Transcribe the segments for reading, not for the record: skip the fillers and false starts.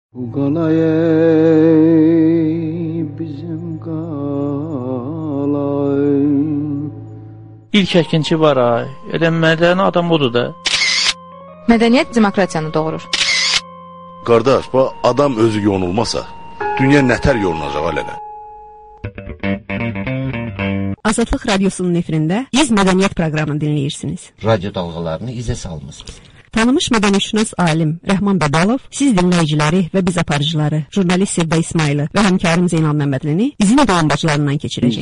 Bu qalaya bizim qalay. İlk əkinçi var ay. Elə mədəni adam budur da. Mədəniyyət demokratiyanı doğurur. Qardaş, bu adam özü yonulmasa, dünya nətər yolunacaq alələ? Azadlıq Radyosu'nun efirində İz Mədəniyyət proqramını dinləyirsiniz. Radyo dalğalarını izə salmısınız. Tanınmış mədəniyyətşünas alim Rəhman Bədalov siz dinləyiciləri və biz aparıcıları, jurnalist Sevda İsmayılı və həmkarım Zeynal Məmmədlini izin dolanbacılarından keçirəcək.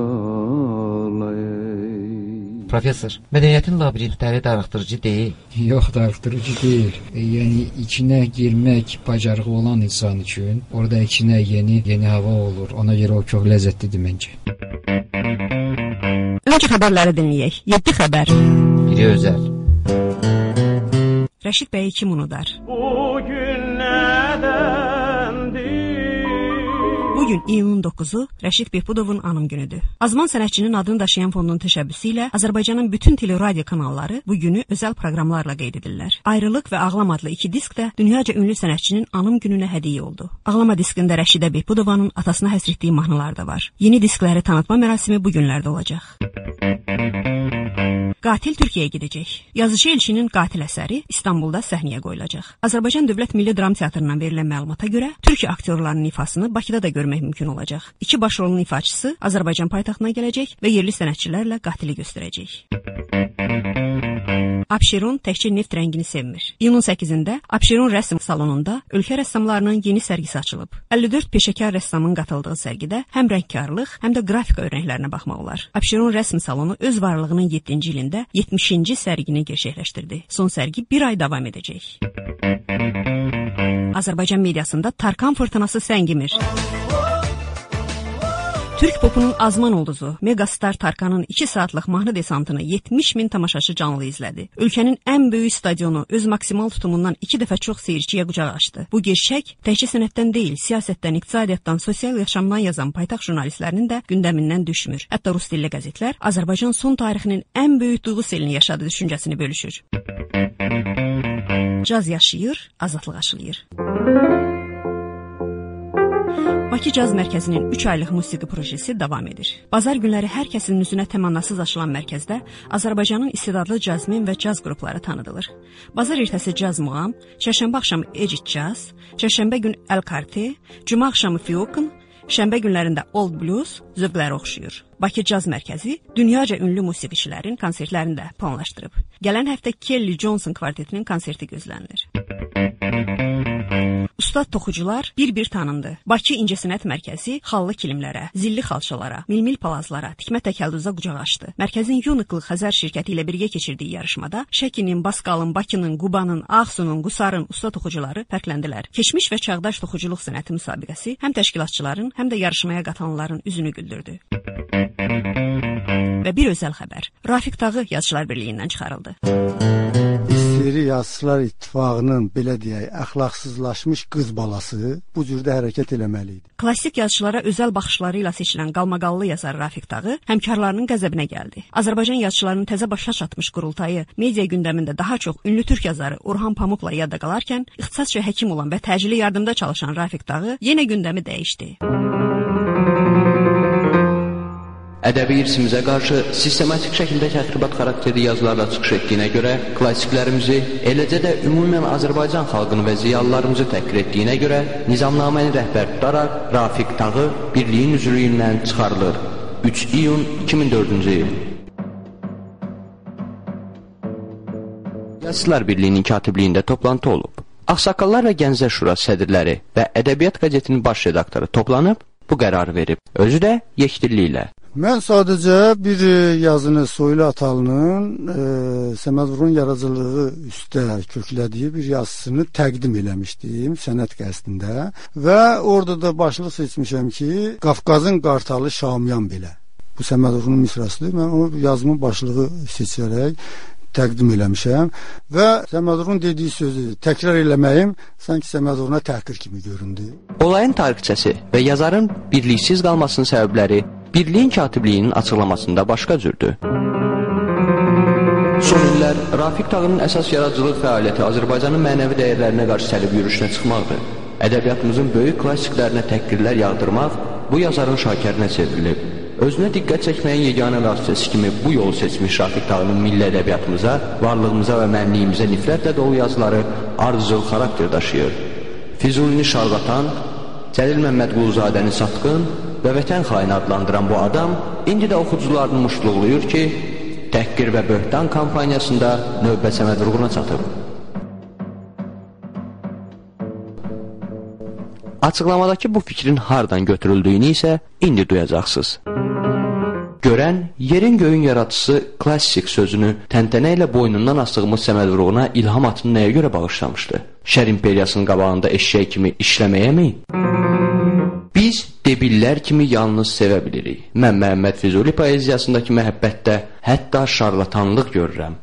Professor, mədəniyyətin labirintləri darıxdırıcı deyil. Yox, darıxdırıcı deyil. Yəni içinə girmək bacarığı olan insan üçün orada içinə yeni hava olur. Ona görə o çox ləzzətlidir məncə. Öncə xəbərləri dinləyək. 7 xəbər. Biri özəl. Rəşid bəyi kim unudar? Bugün iyunun 9-u Rəşid Behbudovun anım günüdür. Azman sənətçinin adını daşıyan fondun təşəbbüsü ilə Azərbaycanın bütün tele radio kanalları bu günü özəl proqramlarla qeyd edirlər. Ayrılıq və Ağlam adlı 2 disk də dünyaca ünlü sənətçinin anım gününə hədiyyə oldu. Ağlama diskində Rəşidə Behbudovanın atasına həsr etdiyi mahnılar da var. Yeni diskləri tanıtma mərasimi bu günlərdə olacaq. Qatil Türkiyəyə gedəcək. Yazıcı Elçinin Qatil əsəri İstanbulda səhnəyə qoyulacaq. Azərbaycan Dövlət Milli Dram Teatrından verilən məlumata görə Türkiyə aktyorlarının ifasını Bakıda da görmək mümkün olacaq. 2 başrolun ifaçısı Azərbaycan paytaxtına gələcək və yerli sənətçilərlə qatili göstərəcək. Abşeron təkcə neft rəngini sevmir. İyunun 8-də Abşeron rəsm salonunda ölkə rəssamlarının yeni sərgisi açılıb. 54 peşəkar rəssamın qatıldığı sərgidə həm rəngkarlıq, həm də qrafika örnəklərinə baxmaq olar. Abşeron rəsm salonu öz varlığının 7-ci ilində 70-ci sərgini gerçəkləşdirdi. Son sərgi 1 ay davam edəcək. Azərbaycan mediasında Tarkan fırtınası səngimir. Türk popunun azman ulduzu megastar Tarkanın 2 saatlıq mahnı desantını 70.000 tamaşaçı canlı izlədi. Ölkənin ən böyük stadionu öz maksimal tutumundan 2 dəfə çox seyirciyə qucaq açdı. Bu gerçək təkcə sənətdən deyil, siyasətdən, iqtisadiyyatdan, sosial yaşamdan yazan paytaxt jurnalistlərinin də gündəmindən düşmür. Hətta rus dilli qəzetlər Azərbaycan son tarixinin ən böyük duyğu selini yaşadığı düşüncəsini bölüşür. Caz yaşayır, azadlıq aşılayır. Bakı Caz Mərkəzinin 3 aylıq musiqi projesi davam edir. Bazar günləri hər kəsin üzünə təmannasız açılan mərkəzdə Azərbaycanın istedadlı cazmin və caz qrupları tanıdılır. Bazar ertəsi caz muğam, çərşənbə axşamı Ecid Caz, çərşənbə gün El Karte, cümə axşamı Fiokun, şənbə günlərində Old Blues zövqləri oxşuyur. Bakı Caz Mərkəzi dünyaca ünlü musiqiçilərin konsertlərini də planlaşdırıb. Gələn həftə Kelly Johnson kvartetinin konserti gözlənilir. Ustad toxucular bir-bir tanındı. Bakı İncəsənət Mərkəzi xallı kilimlərə, zilli xalçalara, milmil palazlara, tikmə təkəlduza qucaq açdı. Mərkəzin Uniql Xəzər şirkəti ilə birgə keçirdiyi yarışmada Şəkinin, Baskalın, Bakının, Qubanın, Ağsunun, Qusarın usta toxucuları fərqləndilər. Keçmiş və çağdaş toxuculuq sənəti müsabiqəsi həm təşkilatçıların, həm də yarışmaya qatılanların üzünü güldürdü. Və bir özəl xəbər. Rafiq Tağı Yazıçılar Birliyindən çıxarıldı. İstiri Yazıçılar İttifaqının belə deyək, əxlaqsızlaşmış qız balası bu cürdə hərəkət eləməli idi. Klassik yazıçılara özəl baxışları ilə seçilən qalmaqallı yazar Rafiq Tağı həmkarlarının qəzəbinə gəldi. Azərbaycan yazıçılarının təzə başa çatmış qurultayı media gündəmində daha çox ünlü türk yazarı Orhan Pamukla yadda qalarkən, ixtisasca həkim olan və təcili yardımda çalışan Rafiq Tağı yenə gündəmi dəyişdi. Ədəbi irsimizə qarşı sistematik şəkildə təxribat xarakterli yazılarla çıxış etdiyinə görə, klassiklərimizi, eləcə də ümumən Azərbaycan xalqını və ziyalılarımızı təhqir etdiyinə görə, nizamnaməni rəhbər tutaraq Rafiq Tağı birliyin üzvlüyündən çıxarılır. 3 iyun 2004-cü il. Yazıçılar Birliyinin katibliyində toplantı olub. Ağsaqqallar və Gənclər Şurası sədrləri və Ədəbiyyat qəzetinin baş redaktoru toplanıb, bu qərarı verib. Özü də yekdilliklə. Mən sadəcə bir yazını Soylu Atalının Səməd Vurğun yaradıcılığı üstə köklədiyi bir yazısını təqdim eləmişdim sənət qəzetində və orada da başlıq seçmişəm ki, Qafqazın qartalı Şamyan belə. Bu Səməd Vurğunun misrasıdır. Mən o yazımın başlığı seçərək təqdim eləmişəm və Səməd Vurğun dediyi sözü təkrar eləməyim sanki Səməd Vurğuna təhqir kimi göründü. Olayın tarixçəsi və yazarın birliksiz qalmasının səbəbləri Birliyin katibliyinin açıqlamasında başqa cürdür. Son illər Rafiq Tağının əsas yaradıcılıq fəaliyyəti Azərbaycanın mənəvi dəyərlərinə qarşı səlib yürüşünə çıxmaqdır. Ədəbiyyatımızın böyük klassiklərinə təhqirlər yağdırmaq bu yazarın şakərinə çevrilib. Özünə diqqət çəkməyin yeganə vasitəsi kimi bu yolu seçmiş Rafiq Tağının milli ədəbiyyatımıza, varlığımıza və mənliyimizə nifrətlə dolu yazıları ardıcıl xarakter daşıyır. Füzulini şarlatan, Cəlil Məmmədquluzadəni satqın və vətən xaini adlandıran bu adam indi də oxucularını muştuluqlayır ki, təhqir və böhtan kampaniyasında növbə Səməd Vurğuna çatıb. Açıqlamadakı bu fikrin hardan götürüldüyünü isə indi duyacaqsınız. Görən, yerin göyün yaratıcısı klassik sözünü təntənə ilə boynundan asdığımız Səməd Vurğuna ilham atını nəyə görə bağışlamışdı? Şər imperiyasının qabağında eşşək kimi işləməyəmi? Biz debillər kimi yalnız sevə bilirik. Mən Məhəmməd Füzuli poeziyasındakı məhəbbətdə hətta şarlatanlıq görürəm.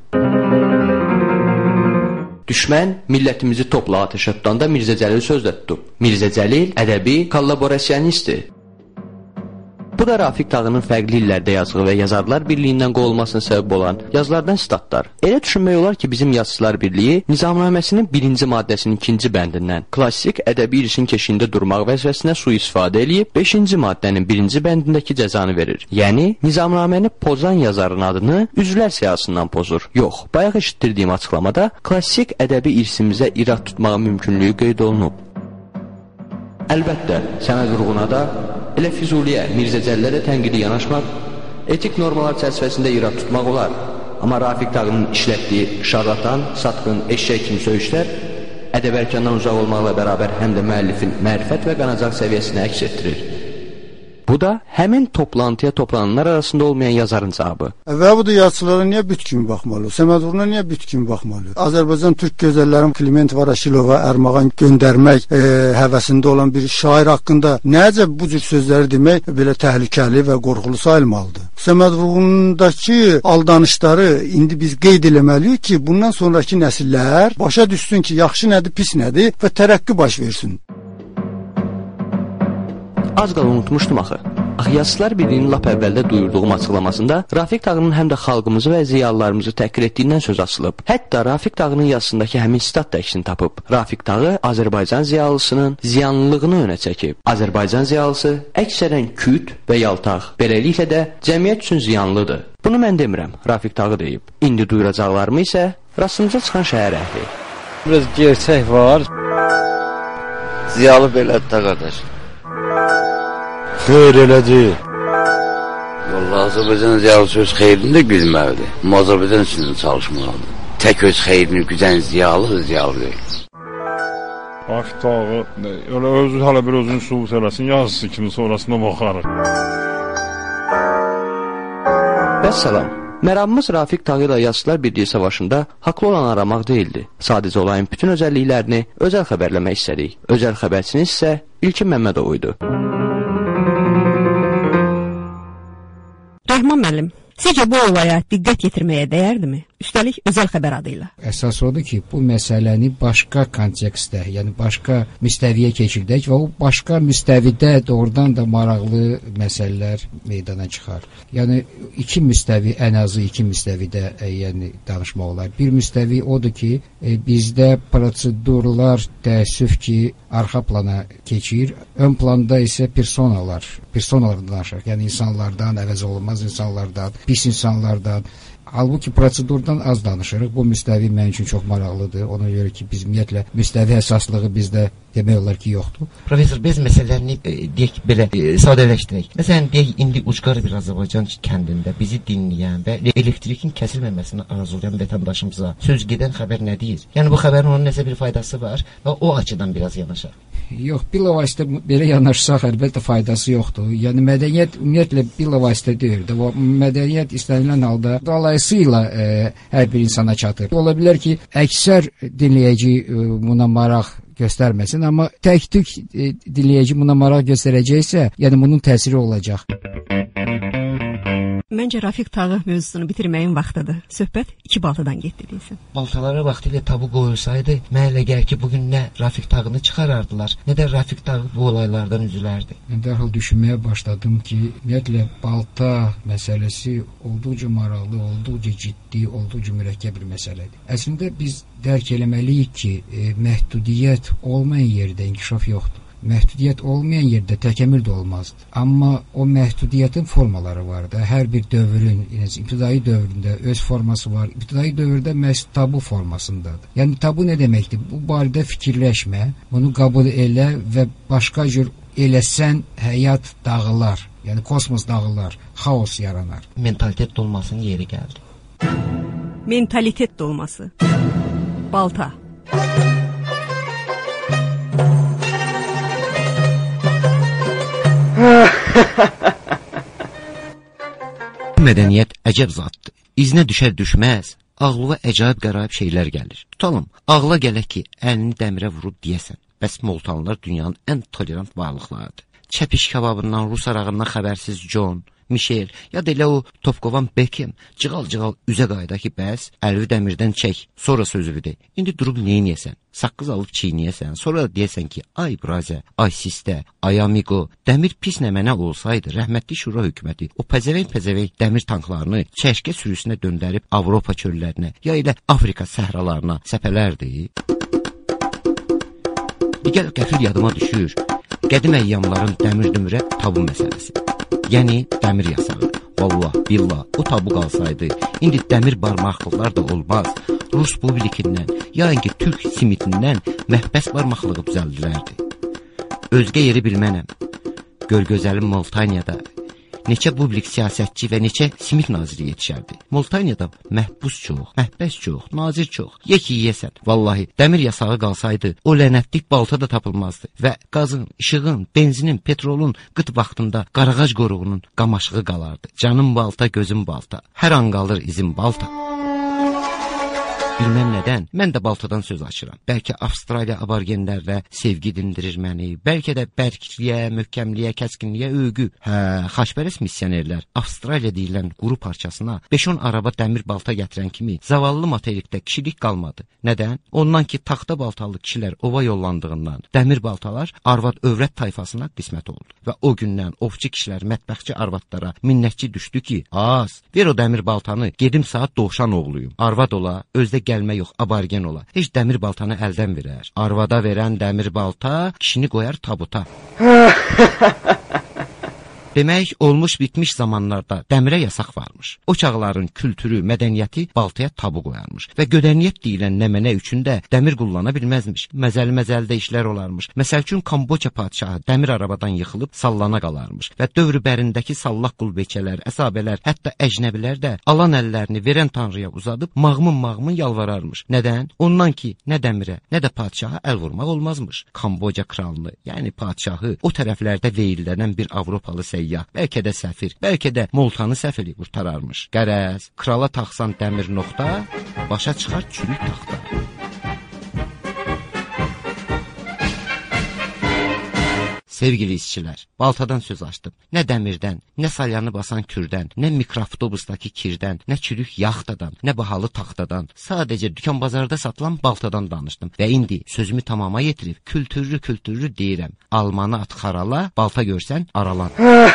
Düşmən millətimizi topla ateşə tutanda Mirzə Cəlil sözlə tutub. Mirzə Cəlil ədəbi kollaborasionistdir. Bu da Rafiq Tağının fərqli illərdə yazdığı və Yazarlar Birliyindən qovulmasına səbəb olan yazılardan sitatlar. Elə düşünmək olar ki, bizim Yazıçılar Birliyi Nizamnaməsinin 1-ci maddəsinin 2-ci bəndindən klassik ədəbi irsin keşiyində durmaq vəzifəsinə sui-istifadə eləyib 5-ci maddənin 1-ci bəndindəki cəzanı verir. Yəni, Nizamnaməni pozan yazarın adını üzvlər siyasından pozur. Yox, bayaq eşitdirdiyim açıqlamada klassik ədəbi irsimizə irad tutmağa mümkünlüyü qeyd olunub. Əlbəttə, Səməd Vurğuna da elə Füzuliyə, Mirzə Cəllilə də tənqidi yanaşmaq, etik normalar çərçivəsində irad tutmaq olar. Amma Rafiq Tağının işlətdiyi şarlatan, satqın, eşşək kimi söyüşlər ədəb-ərkandan uzaq olmaqla bərabər həm də müəllifin mərifət və qanacaq səviyyəsini əks etdirir. Bu da həmin toplantıya toplananlar arasında olmayan yazarın cavabı. Və bu da yazıçılara niyə büt kimi baxmalı? Səməd Vurğuna niyə büt kimi baxmalı? Azərbaycan Türk gözəllərin Kliment Varaşilova ərmağan göndərmək həvəsində olan bir şair haqqında necə bu cür sözləri demək belə təhlükəli və qorxulu sayılmalıdır? Səməd Vurğundakı aldanışları indi biz qeyd eləməliyik ki, bundan sonraki nəsillər başa düşsün ki, yaxşı nədir, pis nədir və tərəqqi baş versin. Az qala unutmuşdum axı. Yazıçılar Birliyinin lap əvvəldə duyurduğum açıqlamasında Rafiq Tağının həm də xalqımızı və ziyalılarımızı təhqir etdiyindən söz açılıb. Hətta Rafiq Tağının yazısındakı həmin sitat da əksini tapıb. Rafiq Tağı Azərbaycan ziyalısının ziyanlılığını önə çəkib. Azərbaycan ziyalısı əksərən küt və yaltaq, beləliklə də cəmiyyət üçün ziyanlıdır. Bunu mən demirəm, Rafiq Tağı deyib. İndi duyuracaqlarımı isə rastımıza çıxan şəhər əhli. Biraz gerçək var. Ziyalı belədir də qardaş. Xeyr elədir. Vallahi Azərbaycan ziyalısı öz xeyrini də güdməlidir. Amma Azərbaycan üçün çalışmalıdır. Tək öz xeyrini güdən ziyalı deyil. Rafiq Tağı elə özü hələ bir özünü sübut eləsin, yazısı kimi sonrasına baxarıq. Vəssalam. Məramımız Rafiq Tağı ilə Yazıçılar Birliyi savaşında haqlı olan aramaq deyildi. Sadəcə olayın bütün özəlliklərini özəl xəbərləmək istədik. Özəl xəbərçiniz isə İlkin Məmmədov idi. Rəhman müəllim, sizcə bu olaya diqqət yetirməyə dəyərdimi? Üstəlik özəl xəbər adıyla. Əsas odur ki, bu məsələni başqa kontekstdə, yəni başqa müstəviyə keçirdək və o başqa müstəvidə doğrudan da maraqlı məsələlər meydana çıxar. Yəni iki müstəvi, ən azı iki müstəvidə yəni danışmaq olar. Bir müstəvi odur ki, bizdə prosedurlar təəssüf ki, arxa plana keçir. Ön planda isə personalardan danışır. Yəni insanlardan, əvəz olunmaz insanlardan, pis insanlardan. Halbuki prosedurdan az danışırıq. Bu müstəvi mənim üçün çox maraqlıdır. Ona görə ki, biz ümumiyyətlə müstəvi əsaslığı bizdə demək olar ki, yoxdur. Professor, biz məsələlərini deyək belə sadələşdirək. Məsələn, deyək indi ucqar bir Azərbaycan kəndində bizi dinləyən və elektrikin kəsilməməsini arzulayan vətəndaşımıza söz gedən xəbər nə deyir? Yəni bu xəbərin onun nəsə bir faydası var və o açıdan biraz yanaşaq. Yox, bilavasitə belə yanaşsaq əlbəttə faydası yoxdur. Yəni mədəniyyət ümumiyyətlə bilavasitə deyil. O mədəniyyət istənilən halda dolayısıyla hər bir insana çatır. Ola bilər ki, əksər dinləyici buna maraq göstərməsin, amma tək-tük dinləyici buna maraq göstərəcəksə, yəni bunun təsiri olacaq. Məncə Rafiq Tağı mövzusunu bitirməyin vaxtıdır. Söhbət 2 baltadan getdi deyirsən. Baltalara vaxtilə tabu qoyulsaydı, mənə elə gəlir ki, bugün nə Rafiq Tağını çıxarardılar, nə də Rafiq Tağı bu olaylardan üzülərdi. Mən dərhal düşünməyə başladım ki, ümumiyyətlə balta məsələsi olduqca maraqlı, olduqca ciddi, olduqca mürəkkəb bir məsələdir. Əslində biz dərk eləməliyik ki, məhdudiyyət olmayan yerdə inkişaf yoxdur. Məhdudiyyət olmayan yerdə təkəmmül də olmazdı. Amma o məhdudiyyətin formaları var da, hər bir dövrün, ibtidai dövründə öz forması var. İbtidai dövrdə məhz tabu formasındadır. Yəni tabu nə deməkdir? Bu barədə fikirləşmə, bunu qəbul elə və başqa cür eləsən həyat dağılar. Yəni kosmos dağılar, xaos yaranar. Mentalitet dolmasının yeri gəldi. Mentalitet dolması. Balta. Mədəniyyət əcəb zatdır. İznə düşər düşməz, ağlığa əcaib qəraib şeylər gəlir. Tutalım, ağla gələk ki, əlini dəmirə vurub deyəsən. Bəs moltanlar dünyanın ən tolerant varlıqlarıdır. Çəpiş kababından, rus arağından xəbərsiz John, Michel, ya da elə o Topkovan Beckham cığal-cığal üzə qayda ki, bəs əlvi dəmirdən çək, sonra sözü de. İndi durub neyniyəsən? Saqqız alıb çiyniyəsən, sonra da deyəsən ki, ay brazə, ay sistə, ay amigo, dəmir pis nəmənə olsaydı, rəhmətli şura hökuməti o pəzəvəng dəmir tanklarını çəşkə sürüsünə döndərib Avropa çöllərinə, ya elə Afrika səhralarına səpələrdi. Digər qəfil yadıma düşür, qədim əyyamların dəmir-dümürə tabu məsələsi. Yəni dəmir yasağı. Vallah, billah, o tabu qalsaydı, indi dəmir barmaqlıqlar da olmaz. Rus publikindən, yəni Türk simitindən məhbəs barmaqlığı düzəldilərdi. Özgə yeri bilmənəm. Görgözəlim Moltaniyada neçə publik siyasətçi və neçə simit naziri yetişərdi. Moltaniyada məhbus çox, məhbəs çox, nazir çox. Yeki yeyəsən. Vallahi, dəmir yasağı qalsaydı, o lənətlik balta da tapılmazdı. Və qazın, işığın, benzinin, petrolun qıt vaxtında qarağac qoruğunun qamaşığı qalardı. Canım balta, gözüm balta. Hər an qalır izim balta. Bilməm nədən, mən də baltadan söz açıram. Bəlkə Avstraliya aborgenlərlə sevgi dindirir məni, bəlkə də bərkliyə, möhkəmliyə, kəskinliyə övgü. Xaçpərəst missionerlər Avstraliya deyilən quru parçasına 5-10 araba dəmir balta gətirən kimi zavallı materikdə kişilik qalmadı. Nədən? Ondan ki, taxta baltalı kişilər ova yollandığından dəmir baltalar arvad övrət tayfasına qismət oldu. Və o gündən ovçu kişilər mətbəxçi arvadlara minnətçi düşdü ki, az, ver o dəmir baltanı, gedim saat Doğuşan oğluyum. Arvad ola, özdə gəlmə yox, aborgen ola. Heç dəmir baltanı əldən verər. Arvada verən dəmir balta kişini qoyar tabuta. Demək, olmuş bitmiş zamanlarda dəmirə yasaq varmış. O çağların kültürü, mədəniyyəti baltaya tabu qoyarmış. Və gödəniyyət deyilən nəmənə üçün də dəmir qullana bilməzmiş. Məzəli-məzəlidə işlər olarmış. Məsəl üçün Kamboçya padşahı dəmir arabadan yıxılıb sallana qalarmış. Və dövr bərindəki sallaq qulbeçələr, əsabələr, hətta əcnəbilər də alan əllərini verən tanrıya uzadıb mağmın yalvararmış. Nədən? Ondan ki, nə dəmirə, nə də padşaha əl vurmaq olmazmış. Kamboçya kralını, yəni padşahı o tərəflərdə veyillənən bir Avropalı səyyah, bəlkə də səfir, bəlkə də Moltanı səfiri qurtararmış. Qərəz, krala taxsan dəmir noxta, başa çıxar çürük taxta. Sevgili işçilər, baltadan söz açdım. Nə dəmirdən, nə salyanı basan kürdən, nə mikroavtobusdakı kirdən, nə çürük yaxtadan, nə bahalı taxtadan, sadəcə dükan bazarda satılan baltadan danışdım. Və indi sözümü tamama yetirib, kültürlü deyirəm. Almanı at xarala, balta görsən aralan.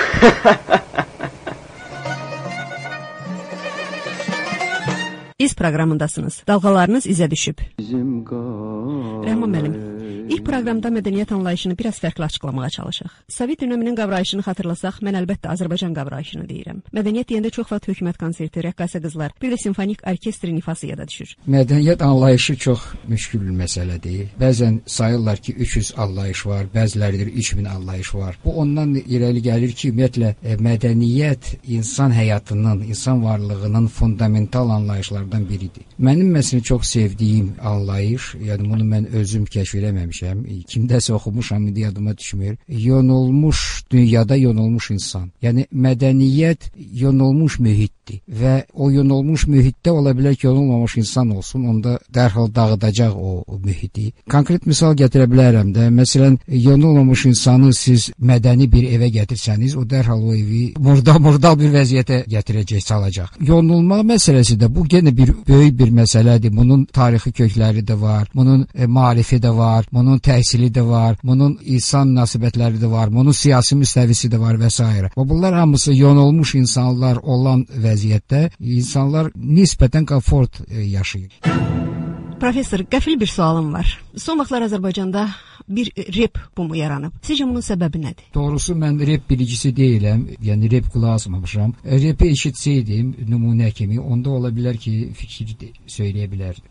İz proqramındasınız. Dalğalarınız izə düşüb. Rəhman müəllim, ilk proqramda mədəniyyət anlayışını biraz fərqli açıqlamağa çalışaq. Sovet dönəminin qavrayışını xatırlasaq, mən əlbəttə Azərbaycan qavrayışını deyirəm. Mədəniyyət deyəndə çox vaxt hökumət konserti, rəqqasə qızlar, bir də simfonik orkestrin ifası yada düşür. Mədəniyyət anlayışı çox müşkül məsələdir. Bəzən sayırlar ki, 300 anlayış var, bəziləridir 3000 anlayış var. Bu ondan irəli gəlir ki, ümumiyyətlə mədəniyyət insan həyatının, insan varlığının fundamental anlayışlarından biridir. Mənim məsələn çox sevdiyim anlayış, yəni bunu mən özüm kəşf eləməmişəm. demişəm. Kimdəsə oxumuşam, indi yadıma düşmür. Yonulmuş dünyada yonulmuş insan. Yəni mədəniyyət yonulmuş mühitdir və o yonulmuş mühitdə ola bilər ki, yonulmamış insan olsun, onda dərhal dağıdacaq o mühiti. Konkret misal gətirə bilərəm də. Məsələn, yonulmamış insanı siz mədəni bir evə gətirsəniz, o dərhal o evi murdar bir vəziyyətə gətirəcək, salacaq. Yonulma məsələsi də bu yenə bir böyük bir məsələdir. Bunun tarixi kökləri də var, bunun maarifi də var, bunun təhsili də var, bunun insan münasibətləri də var, bunun siyasi müstəvisi də var və s. Və bunlar hamısı yonulmuş insanlar olan vəziyyətdə insanlar nisbətən komfort yaşayır. Professor, qəfil bir sualım var. Son vaxtlar Azərbaycanda bir rep bumu yaranıb. Sizcə bunun səbəbi nədir? Doğrusu mən rep bilicisi deyiləm. Yəni rep qulaq asmamışam. Repi eşitsəydim nümunə kimi, onda ola bilər ki, fikir söyləyə bilərdim.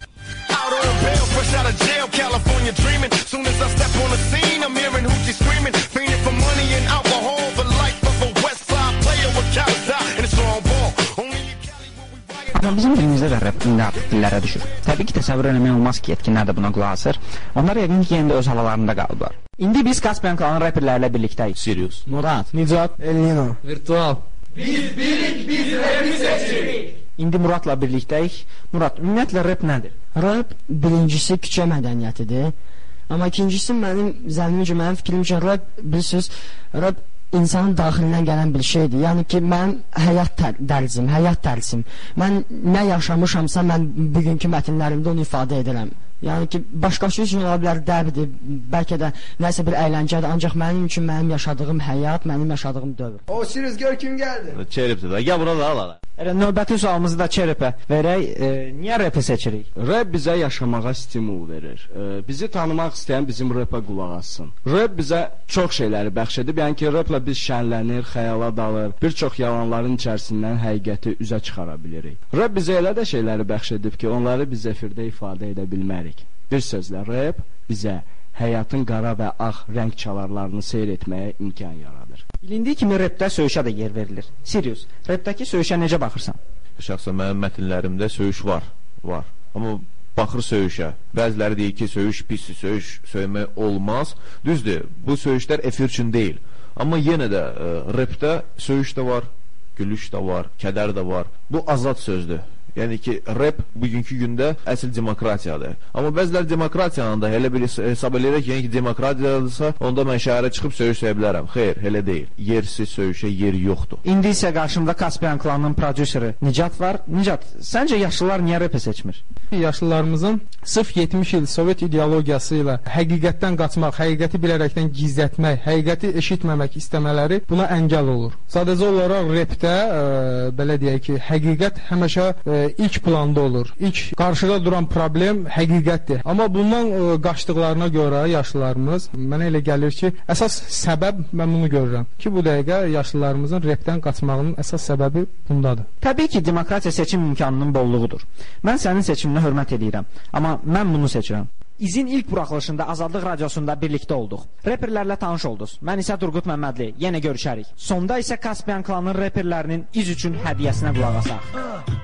Amma bizim dilimizdə də rap dillərə düşür. Təbii ki, təsəvvür eləmək olmaz ki, yetkinlər də buna qulaq asır. Onlar yəqin ki, yenə də öz havalarında qalıblar. İndi biz Kaspian klanı rapperlərlə birlikdəyik. Sirius, Murat, Nicat, Elnino, Virtual. Biz birik, biz rapi seçirik. İndi Muratla birlikdəyik. Murat, ümumiyyətlə rap nədir? Rap birincisi küçə mədəniyyətidir. Amma ikincisi mənim fikrimcə rap, bilirsiniz, rap insanın daxilindən gələn bir şeydir. Yəni ki, mənim həyat dərsim. Mən nə yaşamışamsa, mən bugünkü mətinlərimdə onu ifadə edirəm. Yəni ki, başqası üçün ola bilər dəbdir, bəlkə də nəsə bir əyləncədir, ancaq mənim üçün mənim yaşadığım həyat, mənim yaşadığım dövr. O Sirius, gör kim gəldi? Çeripdir də, gəl buna da al. Növbəti sualımızı da Çeripə verək. Niyə rapi seçirik? Rap bizə yaşamağa stimul verir. Bizi tanımaq istəyən bizim rapa qulaq assın. Rap bizə çox şeyləri bəxş edib, yəni ki, rapla biz şənlənir, xəyala dalır, bir çox yalanların içərisindən həqiqəti üzə çıxara bilirik. Rap bizə elə də şeyləri bəxş edib ki, onları biz efirdə ifadə edə bilmərik. Bir sözlə, rap bizə həyatın qara və ağ rəng çalarlarını seyr etməyə imkan yaradır. Bilindiyi kimi rapdə söyüşə də yer verilir. Sirius, rapdəki söyüşə necə baxırsan? Şəxsən mənim mətinlərimdə söyüş var. Amma baxır söyüşə. Bəziləri deyir ki, söyüş pisdir, söymək olmaz. Düzdür, bu söyüşlər efir üçün deyil. Amma yenə də rapdə söyüş də var, gülüş də var, kədər də var. Bu azad sözdür. Yəni ki, rap bugünkü gündə əsl demokratiyadır. Amma bəzilər demokratiyanın da elə bir hesab eləyirək, yəni ki, demokratiyadırsa, onda mən şəhərə çıxıb söyüş söyə bilərəm. Xeyr, elə deyil. Yersiz söyüşə yer yoxdur. İndi isə qarşımda Kaspian klanının prodüseri Nicat var. Nicat, səncə yaşlılar niyə rap seçmir? Yaşlılarımızın sırf 70 il Sovet ideologiyası ilə həqiqətdən qaçmaq, həqiqəti bilərəkdən gizlətmək, həqiqəti eşitməmək istəmələri buna əngəl olur. Sadəcə olaraq rapdə, belə deyək ki, həqiqət həmişə ilk planda olur. İlk qarşıda duran problem həqiqətdir. Amma bundan qaçdıqlarına görə yaşlılarımız, mənə elə gəlir ki, əsas səbəb mən bunu görürəm ki, bu dəqiqə yaşlılarımızın rapdən qaçmağının əsas səbəbi bundadır. Təbii ki, demokratiya seçim imkanının bolluğudur. Mən sənin seçiminə hörmət edirəm, amma mən bunu seçirəm. İzin ilk buraxılışında Azadlıq Radiosunda birlikdə olduq. Reperlərlə tanış oldunuz. Mən isə Turqut Məmmədli. Yenə görüşərik. Sonda isə Kaspian klanının reperlərinin iz üçün hədiyyəsinə qulaq asaq.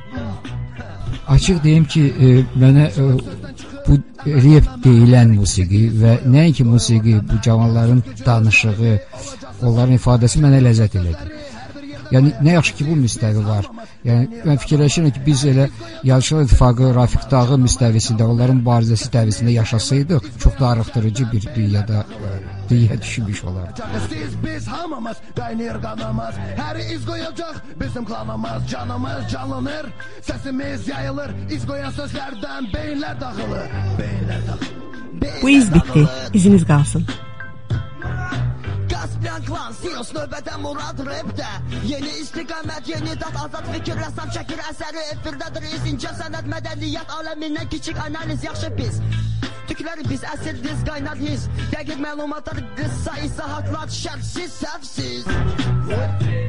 Açıq deyim ki, mənə bu rap deyilən musiqi və nəinki musiqi, bu cavanların danışığı, onların ifadəsi mənə ləzzət elədi. Yəni, nə yaxşı ki, bu müstəvi var. Yəni, mən fikirləşirəm ki, biz elə Yazıçılar İttifaqı, Rafiq Dağı müstəvisində, onların mübarizəsi dəvisində yaşasaydıq, çox da arıqdırıcı bir dünyada düşünmüş olardı. Biz hamımız qaynayır qanımız, hər iz qoyacaq bizim klanımız, canımız canlanır, səsimiz yayılır, iz qoyan sözlərdən beyinlər dağılır. Bu iz bitti, iziniz qalsın. Kaspian klan, Sirius növbədən Murad rapdə. Yeni istiqamət, yeni dat, azad fikir, rəssam çəkir əsəri efirdədir. İncə sənət, mədəniyyət aləmindən kiçik analiz, yaxşı pis. Tükləri biz əsir diz qaynar his. Dəqiq məlumatlar, qısa izahatlar, şərtsiz, səhvsiz.